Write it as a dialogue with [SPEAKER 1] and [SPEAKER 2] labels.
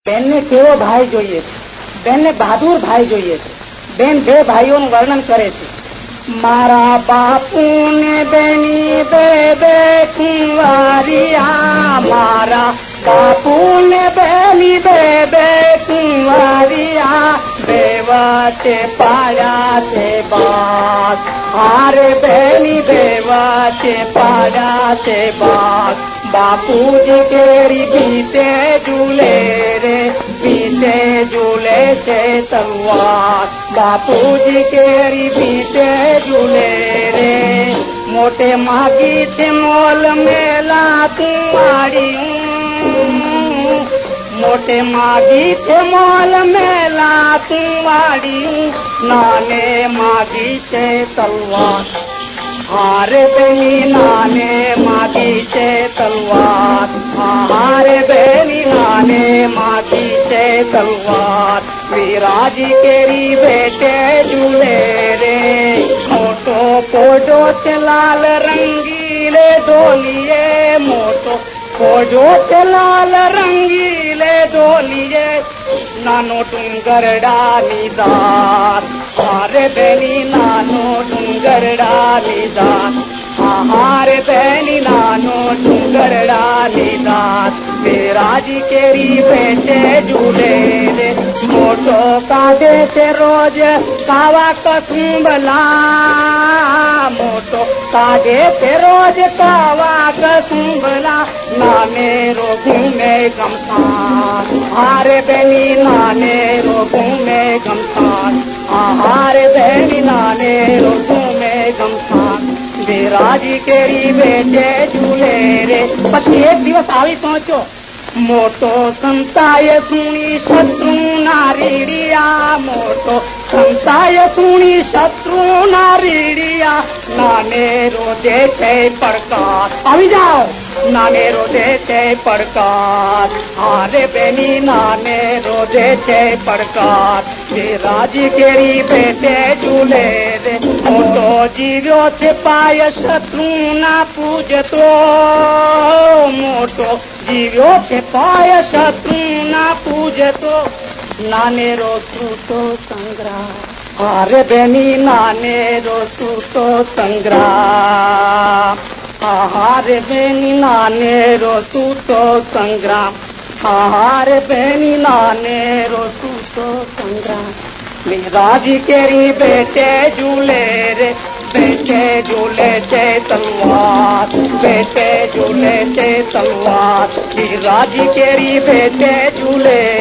[SPEAKER 1] બેનને કેવો ભાઈ જોઈએ છે, બેનને બહાદુર ભાઈ જોઈએ છે. બેન બે ભાઈઓનું વર્ણન કરે છે. મારા બાપુને બેની બે બે કુંવારિયા, મારા બાપુને બેની બે બે કુંવારિયા, બે વચ્ચે પાડ્યા છે બાગ. હારે બેની બે વચ્ચે પાડ્યા છે બાગ. બાપુજી કેરી પીતે ઝૂલે રે, પીતે ઝૂલે છે તલવાર. બાપુજી કેરી પીતે ઝૂલે રે. મોટે માગી છે મોલ મેલા કુંવાડિયું, મોટે માગી છે મોલ મેલા કુંવાડિયું, નાને માગી છે તલવાર. હારે બેની નાને માગી છે તલવાર, હારે બેની નાને માગી છે તલવાર. વિરાજી કેરી બેટે ઝૂલે રે, મોટો પોડો છે લાલ રંગીલે ધોલીએ, મોટો પોડો છે લાલ રંગીલે ધોલીએ, નાનો ડુંગરડાની દાર. હારે બેની નાનો ડુંગરડાની દાર, હારે બેની નાનો ડુંગરડાની દાર. વિરાજી કેરી બેટે ઝૂલે રે, મોટો કાઢે છે રોજ કાવા કસુંબલા, મોટો કાઢે છે રોજ કાવા કસુંબલા, નાને રો ઘૂમે ગમસાન. હારે બેની નાને રો ઘૂમે ગમસાન, હારે બેની નાને રો ઘૂમે ગમસાન. વિરાજી કેરી બેટે ઝૂલે રે. પછી એક દિવસ આવી પહોંચ્યો મોટો સંતાય સુણી શત્રુના રીડિયા, મોટો સંતાય સુણી શત્રુના રીડિયા, નાને રોજે છે પડકાર. આવી જાઓ, નાને રોજે છે પડકાર. હારે બેની નાને રોજે છે પડકાર. વિરાજી કેરી બેટે ઝૂલે રે. મોટો જીવ્યો છે પાય શત્રુના પૂજતો, મોટો જીવ્યો છે પાય શત્રુના પૂજતો, નાને રો સૂતો સંગ્રામ. હારે બેની નાને રો સૂતો સંગ્રામ, હારે બેની નાને રો સૂતો સંગ્રામ, હારે બેની નાને રો સૂતો સંગ્રામ. વિરાજી કેરી બેટે ઝૂલે રે, બેટે ઝૂલે છે તલવાર, બેટે ઝૂલે છે તલવાર. વિરાજી કેરી બેટે ઝૂલે